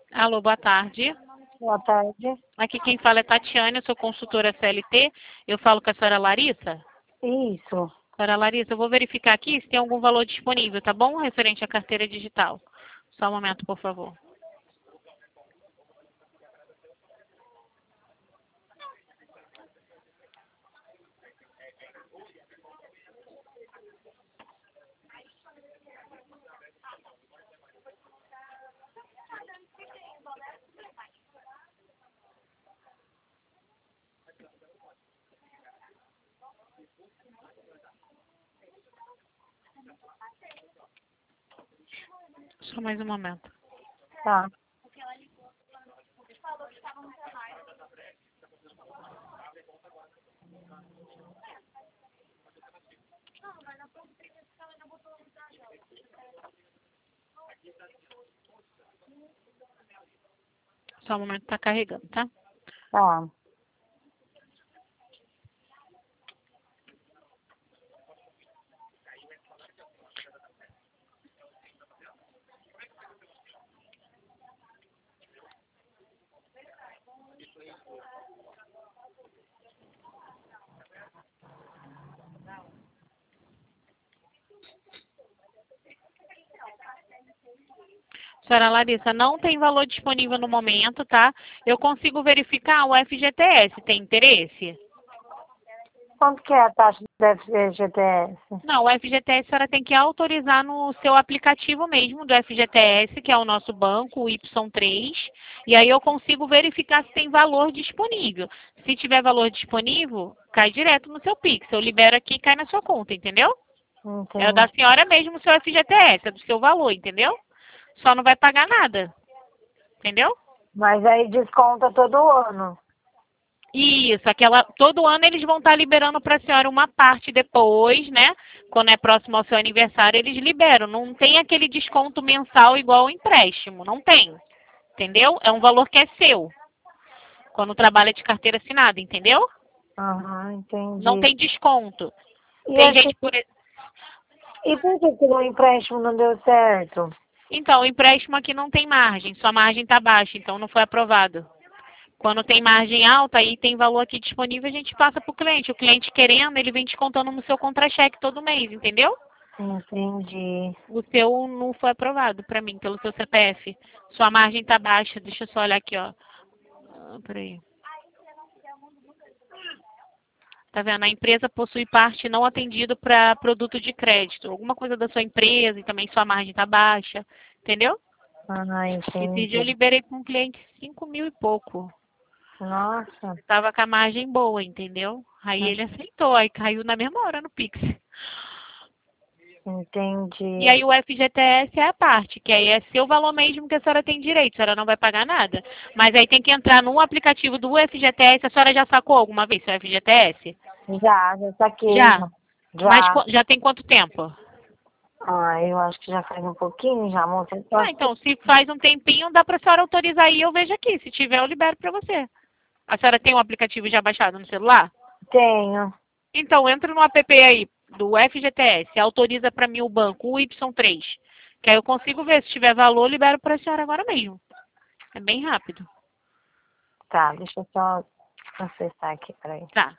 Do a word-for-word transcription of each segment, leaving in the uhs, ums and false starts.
Alô, boa tarde. Boa tarde. Aqui quem fala é Tatiane, eu sou consultora C L T. Eu falo com a senhora Larissa. Isso. Senhora Larissa, eu vou verificar aqui se tem algum valor disponível, tá bom? Referente à carteira digital. Só um momento, por favor. Só mais um momento. Tá. Só um momento, tá carregando, tá? Tá. Senhora Larissa, não tem valor disponível no momento, tá? Eu consigo verificar o F G T S. Tem interesse? Quanto que é a taxa do F G T S? Não, o F G T S a senhora tem que autorizar no seu aplicativo mesmo do F G T S, que é o nosso banco, o Y três, e aí eu consigo verificar se tem valor disponível. Se tiver valor disponível, cai direto no seu Pix. Eu libero aqui e cai na sua conta, entendeu? É o da Entendi. senhora mesmo, o seu F G T S, é do seu valor, entendeu? Só não vai pagar nada, entendeu? Mas aí desconta todo ano. Isso, aquela, todo ano eles vão estar liberando para a senhora uma parte depois, né? Quando é próximo ao seu aniversário, eles liberam. Não tem aquele desconto mensal igual ao empréstimo, não tem. Entendeu? É um valor que é seu. Quando trabalha de carteira assinada, entendeu? Aham, Não entendi. tem desconto. E, Tem aqui, gente por. e por que que o empréstimo não deu certo? Então, o empréstimo aqui não tem margem, sua margem está baixa, então não foi aprovado. Quando tem margem alta e tem valor aqui disponível, a gente passa para o cliente. O cliente querendo, ele vem descontando no seu contra-cheque todo mês, entendeu? Entendi. O seu não foi aprovado para mim, pelo seu C P F. Sua margem está baixa. Deixa eu só olhar aqui, ó. Ah, peraí. Tá vendo? A empresa possui parte não atendida para produto de crédito. Alguma coisa da sua empresa e também sua margem está baixa. Entendeu? Ah, Esse dia eu entendi. liberei para um cliente cinco mil e pouco. Nossa. Tava com a margem boa, entendeu? Aí ele aceitou, aí caiu na mesma hora no Pix. E Entendi. aí o F G T S é a parte, que aí é seu valor mesmo que a senhora tem direito, a senhora não vai pagar nada. Mas aí tem que entrar no aplicativo do F G T S, a senhora já sacou alguma vez seu F G T S? Já, já saquei, Já. já. Mas Já. qu- já tem quanto tempo? Ah, eu acho que já faz um pouquinho já, moça. Eu Ah, acho que então, se faz um tempinho, dá pra senhora autorizar aí, eu vejo aqui. Se tiver, eu libero pra você. A senhora tem o aplicativo já baixado no celular? tenho. Então, entra no app aí do F G T S, autoriza para mim o banco, o Y três. Que aí eu consigo ver. Se tiver valor, eu libero para a senhora agora mesmo. É bem rápido. Tá, deixa eu só acessar aqui, peraí. Tá.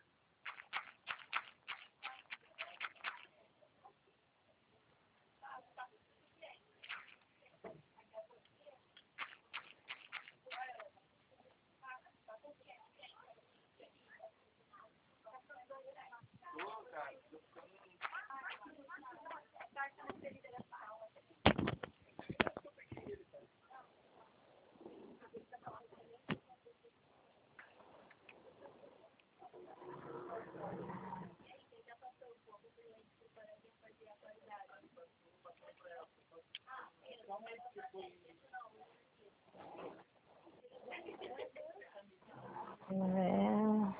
É...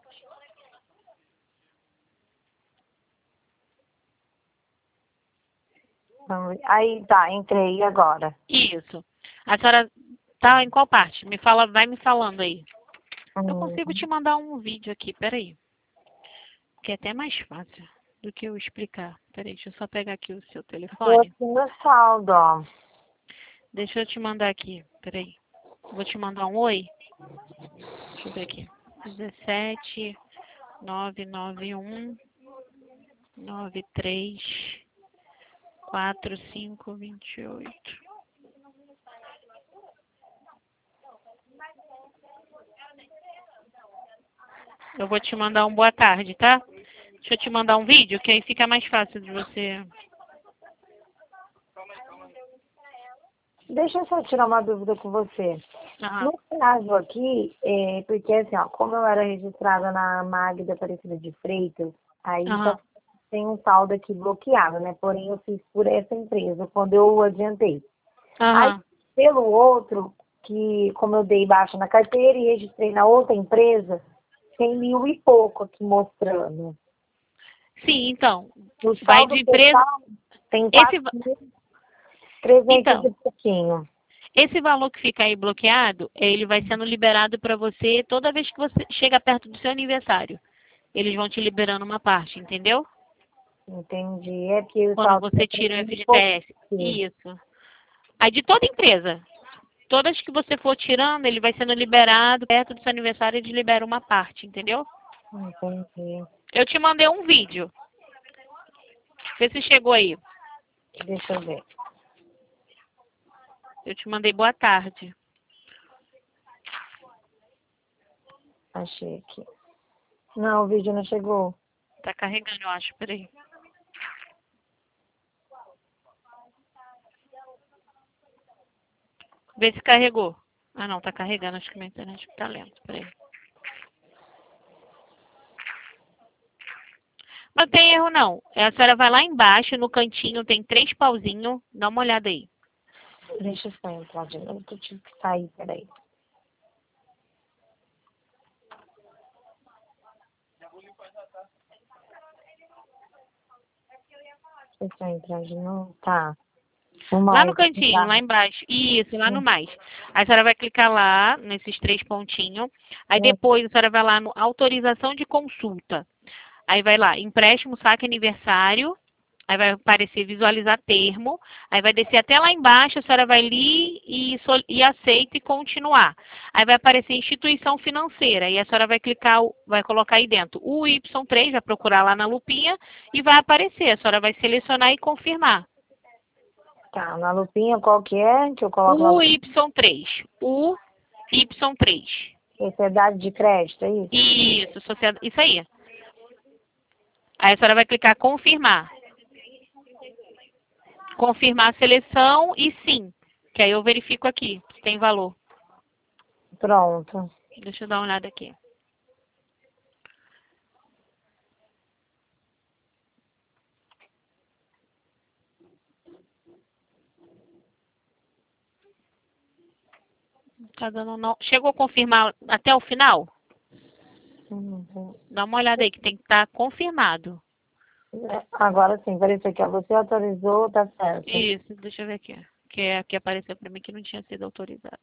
Vamos ver. Aí, tá, entrei agora. Isso. A senhora tá em qual parte? Me fala, vai me falando aí. Eu Hum, consigo te mandar um vídeo aqui, peraí. Que é até mais fácil do que eu explicar. Peraí, deixa eu só pegar aqui o seu tô telefone. aqui no saldo, ó. Deixa eu te mandar aqui. Peraí. Vou te mandar um oi. Deixa eu ver aqui. dezessete, nove nove um, nove três, quatro cinco, vinte e oito. Eu vou te mandar um boa tarde, tá? Deixa eu te mandar um vídeo, que aí fica mais fácil de você... Deixa eu só tirar uma dúvida com você. Aham. No caso aqui, é, porque assim, ó, como eu era registrada na Magda Aparecida de Freitas, aí tá, Aham. tem um saldo aqui bloqueado, né? Porém, eu fiz por essa empresa, quando eu adiantei. Aí, Aham. pelo outro, que como eu dei baixa na carteira e registrei na outra empresa, tem mil e pouco aqui mostrando. Sim, então. No Vai saldo de empresa... total, tem Esse... quatro mil e trezentos Então, e pouquinho. esse valor que fica aí bloqueado, ele vai sendo liberado para você toda vez que você chega perto do seu aniversário. Eles vão te liberando uma parte, entendeu? Entendi. É que o Quando saldo você tem tira o mil e pouco. F G T S. Isso. Aí de toda empresa. Todas que você for tirando, ele vai sendo liberado. Perto do seu aniversário, eles liberam uma parte, entendeu? Entendi. Eu te mandei um vídeo. Vê se chegou aí. Deixa eu ver. Eu te mandei boa tarde. Achei aqui. Não, o vídeo não chegou. Tá carregando, eu acho. Peraí. Vê se carregou. Ah, não, tá carregando. Acho que minha internet tá lenta. Peraí. Não tem erro, não. A senhora vai lá embaixo, no cantinho, tem três pauzinhos. Dá uma olhada aí. Deixa eu só entrar de novo, que eu tive que sair, peraí. Deixa eu só entrar de novo. Tá. O Lá no mais. cantinho, Tá. lá embaixo. Isso, lá no mais. Aí a senhora vai clicar lá, nesses três pontinhos. Aí depois a senhora vai lá no autorização de consulta. Aí vai lá, empréstimo, saque aniversário. Aí vai aparecer visualizar termo. Aí vai descer até lá embaixo, a senhora vai ali e, sol- e aceita e continuar. Aí vai aparecer instituição financeira. E a senhora vai clicar, o- vai colocar aí dentro o Y três, vai procurar lá na lupinha e vai aparecer. A senhora vai selecionar e confirmar. Tá, na lupinha qual que é? Que eu coloco lá. O Y três. O Y três. Sociedade de crédito, é isso? Isso, sociedade, isso aí. Aí a senhora vai clicar confirmar. Confirmar a seleção e sim. Que aí eu verifico aqui se tem valor. Pronto. Deixa eu dar uma olhada aqui. Tá dando não. Chegou a confirmar até o final? Uhum. Dá uma olhada aí que tem que estar confirmado. É, agora sim, apareceu aqui, ó. Você autorizou, tá certo. Isso, deixa eu ver aqui. Que é que apareceu para mim que não tinha sido autorizado.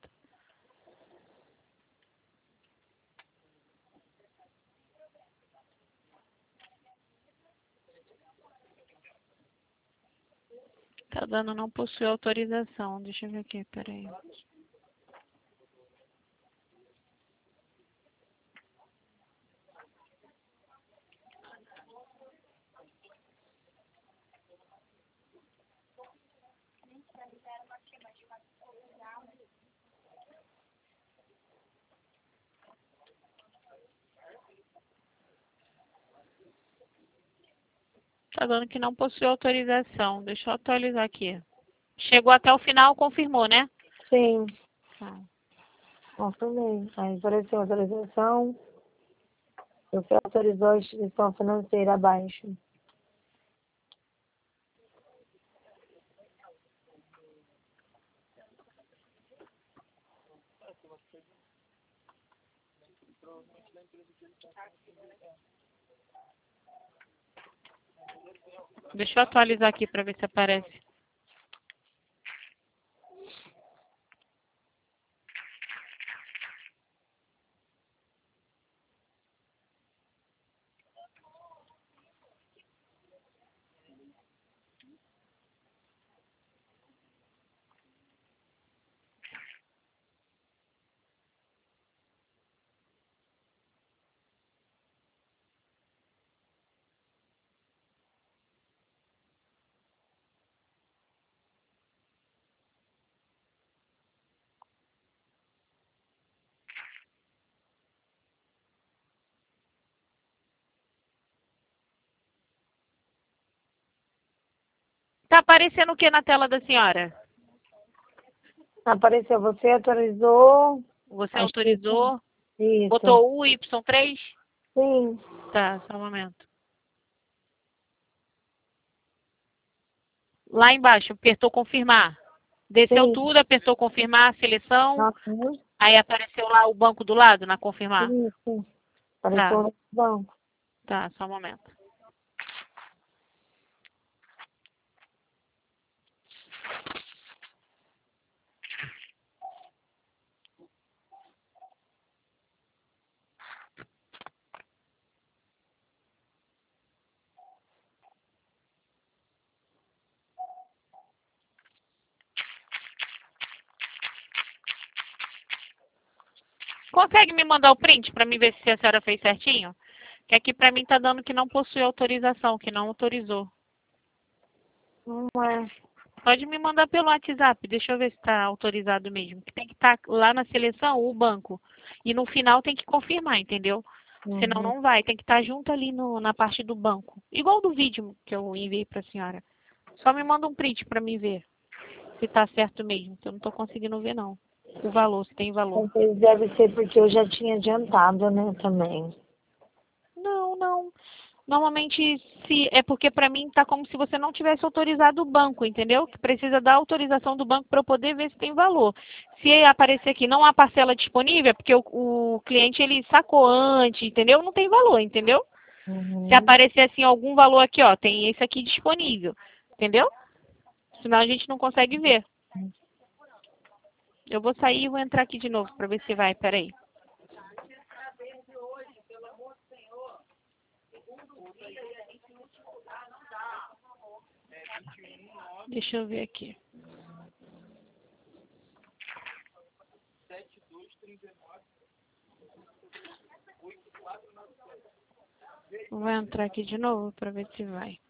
Tá dando não possui autorização. Deixa eu ver aqui, peraí. Tá dando que não possui autorização. Deixa eu atualizar aqui. Chegou até o final, confirmou, né? Sim, Tá. confirmei. Aí apareceu autorização. Você autorizou a instituição financeira abaixo. Deixa eu atualizar aqui para ver se aparece. tá aparecendo o que na tela da senhora? Apareceu, você autorizou. Você Acho que autorizou? Isso. Botou o Y três? Sim. Tá, só um momento. Lá embaixo, apertou confirmar. Desceu Sim. tudo, apertou confirmar, seleção. Uhum. Aí apareceu lá o banco do lado, na confirmar. Isso. Apareceu Tá, no banco. tá, só um momento. Consegue me mandar o print para mim ver se a senhora fez certinho? Que aqui para mim tá dando que não possui autorização, que não autorizou. Não é. Pode me mandar pelo WhatsApp, deixa eu ver se está autorizado mesmo. Que tem que estar lá na seleção o banco. E no final tem que confirmar, entendeu? Uhum. Senão não vai, tem que estar junto ali no, na parte do banco. Igual do vídeo que eu enviei para a senhora. Só me manda um print para mim ver se está certo mesmo, que eu não estou conseguindo ver não. O valor, se tem valor. Talvez deve ser porque eu já tinha adiantado, né, também. Não, não. Normalmente se é porque para mim tá como se você não tivesse autorizado o banco, entendeu? Que precisa da autorização do banco para eu poder ver se tem valor. Se aparecer aqui não há parcela disponível, é porque o, o cliente ele sacou antes, entendeu? Não tem valor, entendeu? Uhum. Se aparecer assim algum valor aqui, ó, tem esse aqui disponível, entendeu? Senão a gente não consegue ver. Eu vou sair e vou entrar aqui de novo para ver se vai, peraí. Deixa eu ver aqui. Vou entrar aqui de novo para ver se vai.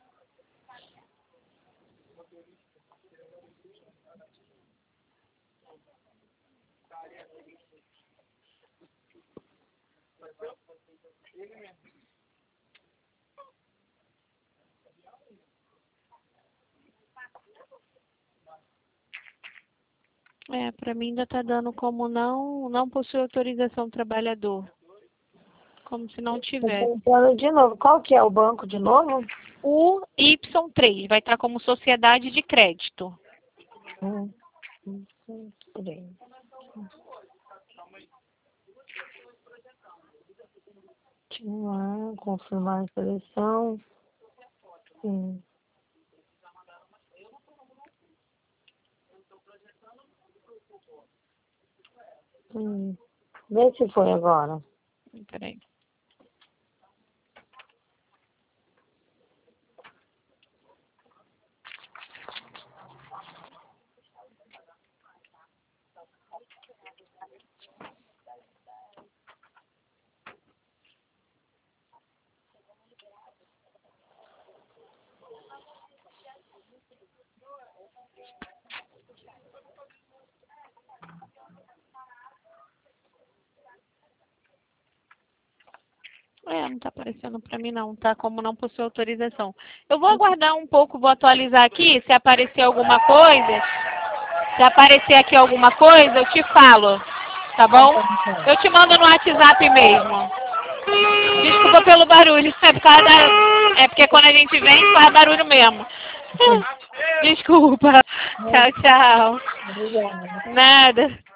É, para mim ainda tá dando como não, não possui autorização do trabalhador. Como se não Tô tivesse. tentando de novo. Qual que é o banco de novo? O Y três vai estar como sociedade de crédito. Hum. Hum, três. Continuar, confirmar a seleção. Sim. Hum. Vê se foi agora. Peraí. É, não tá aparecendo para mim não, tá como não possui autorização. Eu vou aguardar um pouco, vou atualizar aqui, se aparecer alguma coisa, se aparecer aqui alguma coisa, eu te falo, tá bom? Eu te mando no WhatsApp mesmo. Desculpa pelo barulho, é por causa da... é porque quando a gente vem faz barulho mesmo. Desculpa. Tchau, tchau. Obrigada. Nada.